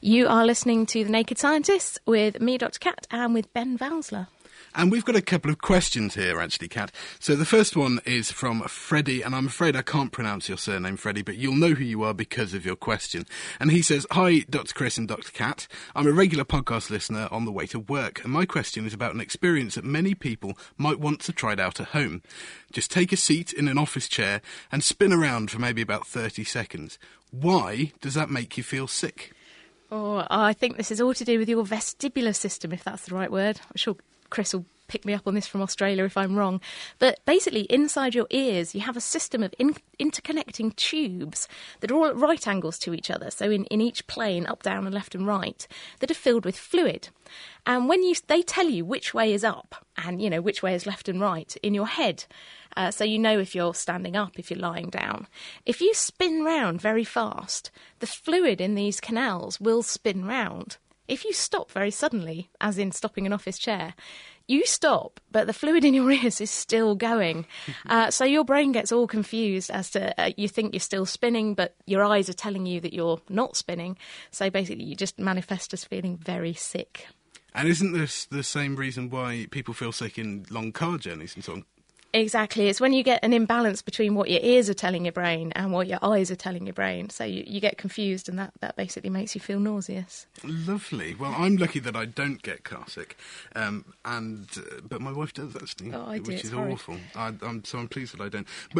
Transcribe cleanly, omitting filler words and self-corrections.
You are listening to The Naked Scientists with me, Dr. Cat, and with Ben Valsler. And we've got a couple of questions here, actually, Kat. So the first one is from Freddie, and I'm afraid I can't pronounce your surname, Freddie, but you'll know who you are because of your question. And he says, "Hi, Dr. Chris and Dr. Kat. I'm a regular podcast listener on the way to work, and my question is about an experience that many people might want to try it out at home. Just take a seat in an office chair and spin around for maybe about 30 seconds. Why does that make you feel sick?" Oh, I think this is all to do with your vestibular system, if that's the right word. I'm sure Chris will pick me up on this from Australia if I'm wrong. But basically, inside your ears, you have a system of interconnecting tubes that are all at right angles to each other. So in each plane, up, down and left and right, that are filled with fluid. And when they tell you which way is up and, which way is left and right in your head. So you know if you're standing up, if you're lying down. If you spin round very fast, the fluid in these canals will spin round. If you stop very suddenly, as in stopping an office chair, you stop, but the fluid in your ears is still going. So your brain gets all confused as to you think you're still spinning, but your eyes are telling you that you're not spinning. So basically you just manifest as feeling very sick. And isn't this the same reason why people feel sick in long car journeys and so on? Exactly. It's when you get an imbalance between what your ears are telling your brain and what your eyes are telling your brain. So you get confused, and that basically makes you feel nauseous. Lovely. Well, I'm lucky that I don't get car sick, but my wife does, actually, Oh, I do. which is horrid. awful. So I'm pleased that I don't.